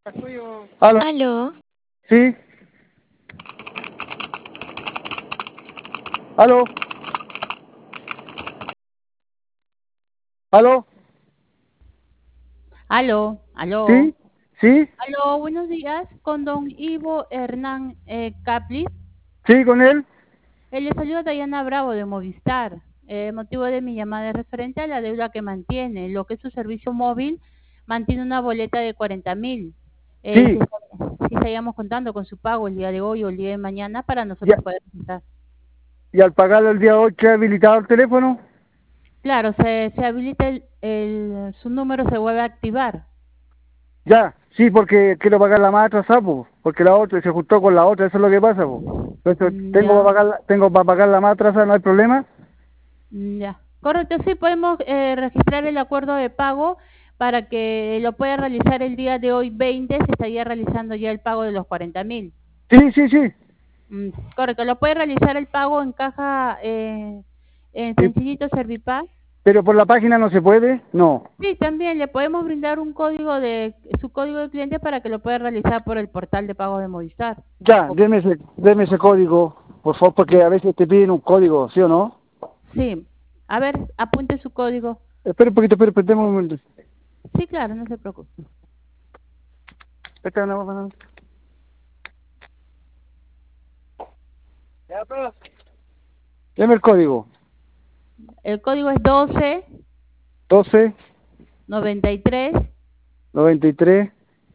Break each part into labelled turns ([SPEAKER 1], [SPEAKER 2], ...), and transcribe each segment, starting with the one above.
[SPEAKER 1] ¿Aló?
[SPEAKER 2] Aló,
[SPEAKER 1] ¿Sí? ¿Aló? ¿Aló?
[SPEAKER 3] Aló, aló.
[SPEAKER 1] ¿Sí? ¿Sí?
[SPEAKER 3] Aló, buenos días. Con don Ivo Hernán Caplis.
[SPEAKER 1] ¿Sí con él?
[SPEAKER 3] Le saluda Dayana Bravo de Movistar. Motivo de mi llamada es referente a la deuda que mantiene. Lo que es su servicio móvil mantiene una boleta de 40.000.
[SPEAKER 1] Sí.
[SPEAKER 3] Si estaríamos contando con su pago el día de hoy o el día de mañana para
[SPEAKER 1] Ya.
[SPEAKER 3] nosotros poder presentar.
[SPEAKER 1] ¿Y al pagarlo el día 8 he habilitado el teléfono?
[SPEAKER 3] Claro, se habilita su número se vuelve a activar.
[SPEAKER 1] Ya. Sí, porque quiero pagar la más atrasada, po, porque la otra se juntó con la otra, eso es lo que pasa, po. Entonces,
[SPEAKER 3] Ya.
[SPEAKER 1] tengo para pagar la más atrasada, no hay problema.
[SPEAKER 3] Ya, correcto, sí podemos registrar el acuerdo de pago para que lo pueda realizar el día de hoy 20, se estaría realizando ya el pago de los 40.000.
[SPEAKER 1] Sí, sí, sí.
[SPEAKER 3] Correcto, lo puede realizar el pago en caja, en
[SPEAKER 1] Sí,
[SPEAKER 3] sencillito Servipaz.
[SPEAKER 1] pero por la página no se puede, no.
[SPEAKER 3] Sí, también le podemos brindar su código de cliente para que lo pueda realizar por el portal de pago de Movistar.
[SPEAKER 1] Ya, deme ese código, por favor, porque a veces te piden un código, ¿sí o no?
[SPEAKER 3] Sí, a ver, apunte su código.
[SPEAKER 1] Espera un poquito, espera, deme un momento.
[SPEAKER 3] Sí, claro, no se preocupe.
[SPEAKER 1] Espera, no. Deme el código.
[SPEAKER 3] El código es 12
[SPEAKER 1] 12
[SPEAKER 3] 93
[SPEAKER 1] 93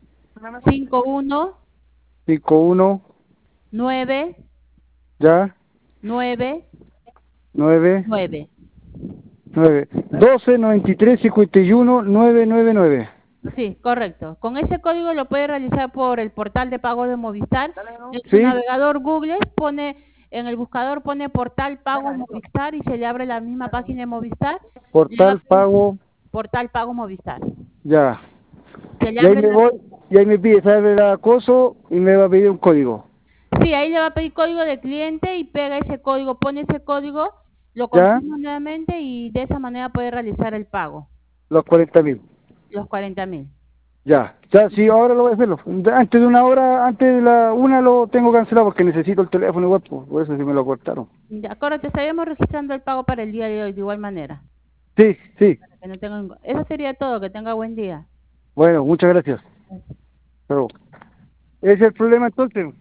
[SPEAKER 3] 51
[SPEAKER 1] 51
[SPEAKER 3] 9
[SPEAKER 1] ya
[SPEAKER 3] 9
[SPEAKER 1] 9
[SPEAKER 3] 9.
[SPEAKER 1] 9 12 93 51 999.
[SPEAKER 3] Sí, correcto. Con ese código lo puede realizar por el portal de pago de Movistar. En su
[SPEAKER 1] ¿Sí?
[SPEAKER 3] navegador Google en el buscador pone portal pago Movistar y se le abre la misma página de Movistar. Le va a
[SPEAKER 1] Portal
[SPEAKER 3] pedir
[SPEAKER 1] pago,
[SPEAKER 3] portal pago Movistar.
[SPEAKER 1] ya.
[SPEAKER 3] Se le
[SPEAKER 1] Y ahí
[SPEAKER 3] abre
[SPEAKER 1] me voy, y ahí me pide saber el acoso y me va a pedir un código.
[SPEAKER 3] sí, ahí le va a pedir código de cliente y pega ese código, pone ese código, lo
[SPEAKER 1] ¿Ya?
[SPEAKER 3] confirma nuevamente y de esa manera puede realizar el pago,
[SPEAKER 1] Los 40.000.
[SPEAKER 3] los 40.000.
[SPEAKER 1] Ya. Ya, sí, ahora lo voy a hacerlo. Antes de una hora, antes de la una lo tengo cancelado porque necesito el teléfono igual, por eso sí me lo cortaron.
[SPEAKER 3] De acuerdo, te estaríamos registrando el pago para el día de hoy de igual manera.
[SPEAKER 1] Sí, sí.
[SPEAKER 3] Para que no eso sería todo, que tenga buen día.
[SPEAKER 1] Bueno, muchas gracias. Pero, ese es el problema entonces.